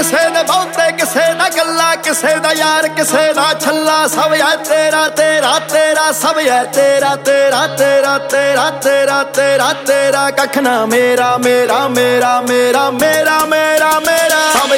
ਕਿਸੇ ਦੇ ਬਹੁਤੇ, ਕਿਸੇ ਦਾ ਗੱਲਾਂ, ਕਿਸੇ ਦਾ ਯਾਰ, ਕਿਸੇ ਦਾ ਛੱਲਾ। ਸਭ ਹੈ ਤੇਰਾ ਤੇਰਾ ਤੇਰਾ, ਸਭ ਹੈ ਤੇਰਾ ਤੇਰਾ ਤੇਰਾ ਤੇਰਾ ਤੇਰਾ ਤੇਰਾ ਤੇਰਾ। ਕੱਖ ਨਾ ਮੇਰਾ ਮੇਰਾ ਮੇਰਾ ਮੇਰਾ ਮੇਰਾ ਮੇਰਾ ਮੇਰਾ। ਸਭ